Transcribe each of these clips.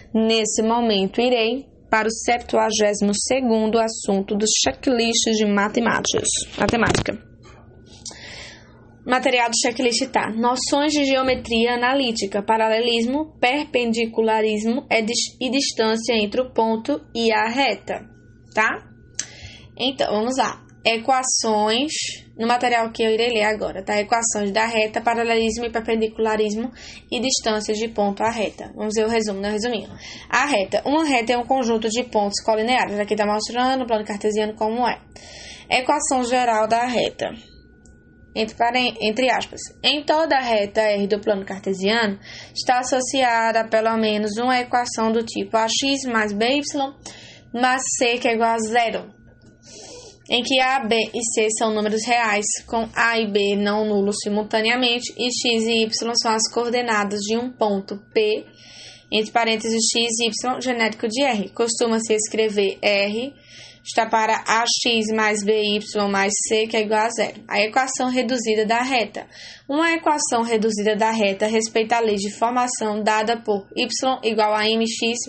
Nesse momento, irei para o 72º assunto dos checklists de matemática. Material do checklist tá: noções de geometria analítica, paralelismo, perpendicularismo e distância entre o ponto e a reta, tá? Então, vamos lá. Equações, no material que eu irei ler agora, tá? Equações da reta, paralelismo e perpendicularismo e distâncias de ponto à reta. Vamos ver o resumo, né? Resuminho. A reta. Uma reta é um conjunto de pontos colineares. Aqui tá mostrando o plano cartesiano como é. Equação geral da reta. Entre aspas. Em toda reta R do plano cartesiano, está associada a pelo menos uma equação do tipo ax mais by mais c que é igual a zero, em que A, B e C são números reais, com A e B não nulos simultaneamente, e x e y são as coordenadas de um ponto P, entre parênteses x e y, genérico de R. Costuma-se escrever R está para ax mais by mais c, que é igual a zero. A equação reduzida da reta. Uma equação reduzida da reta respeita a lei de formação dada por y igual a mx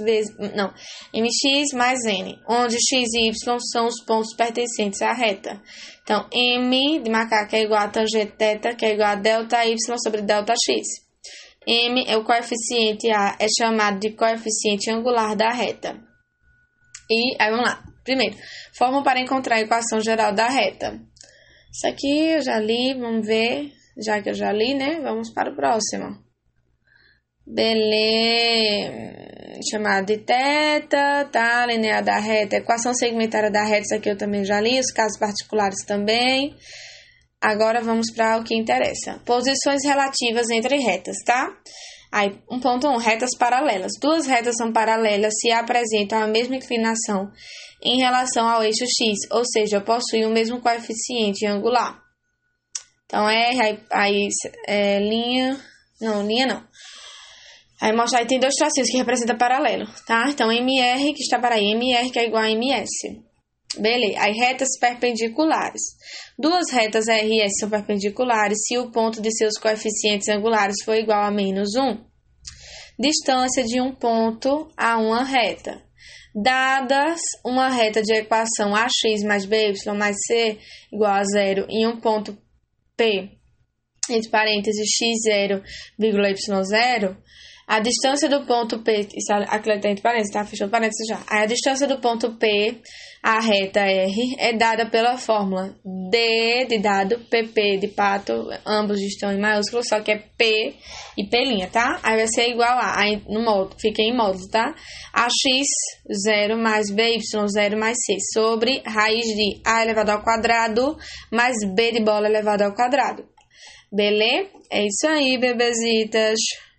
mais n, onde x e y são os pontos pertencentes à reta. Então, m de macaco é igual a tangente θ, que é igual a delta y sobre delta x. M é o coeficiente A, é chamado de coeficiente angular da reta. E aí vamos lá. Primeiro, forma para encontrar a equação geral da reta. Isso aqui eu já li, vamos ver. Já que eu já li, né? Vamos para o próximo. Beleza. Chamada de θ, tá? Linear da reta. Equação segmentária da reta, isso aqui eu também já li. Os casos particulares também. Agora vamos para o que interessa. Posições relativas entre retas, tá? Aí, 1.1, retas paralelas. Duas retas são paralelas se apresentam a mesma inclinação em relação ao eixo x, ou seja, possuem o mesmo coeficiente angular. Então, linha não. Aí mostra, aí tem dois tracinhos que representam paralelo, tá? Então, MR, que está para aí, MR, que é igual a MS. Beleza, aí retas perpendiculares. Duas retas R e S são perpendiculares se o ponto de seus coeficientes angulares for igual a menos 1. Distância de um ponto a uma reta. Dadas uma reta de equação ax mais by mais c igual a zero e um ponto P, entre parênteses x0, y0, a distância do ponto P, isso aqui está entre parênteses, tá? Fechou parênteses já. Aí a distância do ponto P à reta R é dada pela fórmula D de dado, PP de pato, ambos estão em maiúsculo, só que é P e P', tá? Aí vai ser igual a, aí no módulo, fica em módulo, tá? AX0 mais BY0 mais C sobre raiz de A elevado ao quadrado mais B de bola elevado ao quadrado. Beleza? É isso aí, bebezitas.